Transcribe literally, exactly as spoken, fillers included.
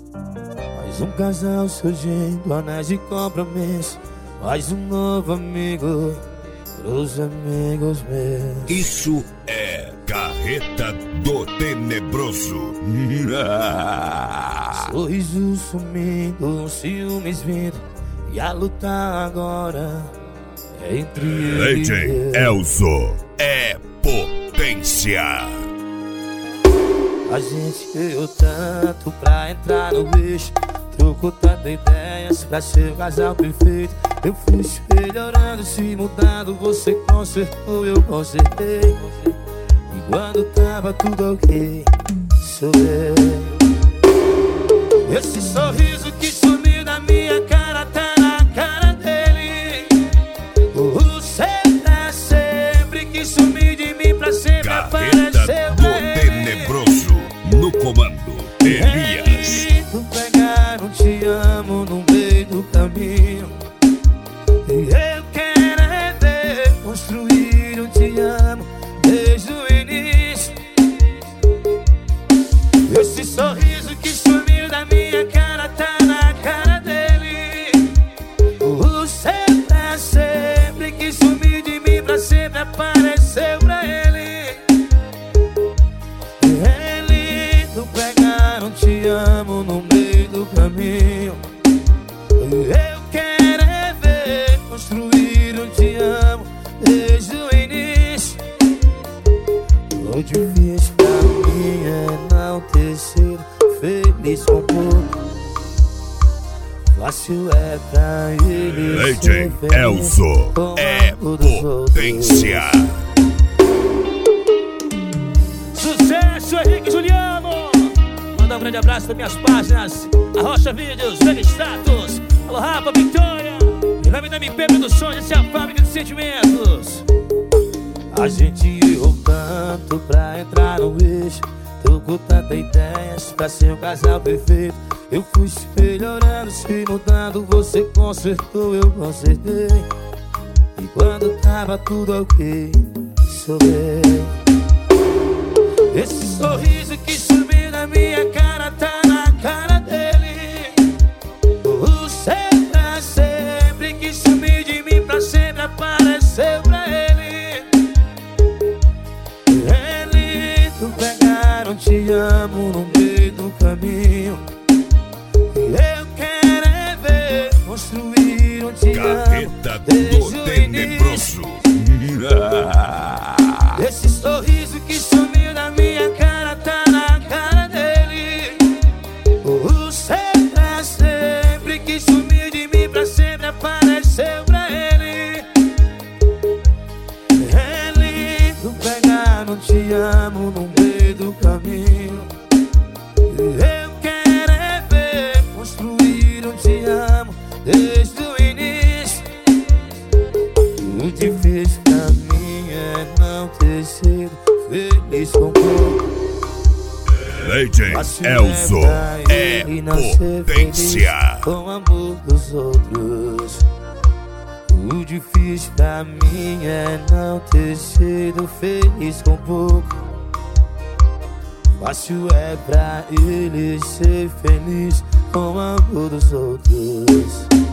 Mais um casal surgindo, anéis de compromisso. Mais um novo amigo pros amigos meus. Isso é Carreta do Tenebroso. Sorriso sumindo, ciúmes vindo, e a luta agora é entre ele D J Elzo é potência. A gente ganhou tanto pra entrar no bicho, trocou tantas ideias pra ser o casal perfeito. Eu fui se melhorando, se mudando, você consertou, eu consertei. E quando tava tudo ok, sou eu. Esse sorriso que sumiu da minha cara tá na cara dele. O ser pra sempre que sumiu de mim pra sempre Carreta apareceu do pra ele. Tenebroso no comando Elias. Tu pegar um te amo no meio do caminho. Eu quero é ver construir um te amo desde o início. Esse sorriso que sumiu da minha cara tá na cara dele. O ser pra sempre que sumiu de mim pra sempre apareceu pra ele. É lindo pegar um te amo no meio do caminho. Eu quero é ver construir um te amo desde o início. O difícil pra mim é não ter sido feliz com pouco. Fácil é pra ele D J ser feliz Elzo com é algo dos potência. Sucesso, Henrique Juliano! Mandar um grande abraço das minhas páginas Arrocha Vídeos, Vega Status. Alô Rafa, Victoria. Em nome da M P Produções, essa é a fábrica de sentimentos. A gente errou tanto pra entrar no eixo, trocou tantas ideias pra ser um casal perfeito. Eu fui se melhorando, se mudando, você consertou, eu consertei. E quando tava tudo ok, sou eu. Esse sorriso que sumiu da minha cara tá na cara dele. O ser pra sempre que sumiu de mim pra sempre apareceu pra ele. É lindo pegar um te amo no meio do caminho. Eu quero é ver construir um te Carreta amo desde do o Tenebroso. início. Esse sorriso que sumiu da minha cara tá na cara dele. O ser pra sempre que sumiu de mim pra sempre apareceu pra ele. É lindo pegar um te amo no meio do caminho. Eu quero é ver construir um te amo desde o início. O difícil pra mim é não ter sido feliz com pouco. D J Elzo é potência. Com o amor dos outros. O difícil pra mim é não ter sido feliz com pouco. Fácil é pra ele ser feliz com o amor dos outros.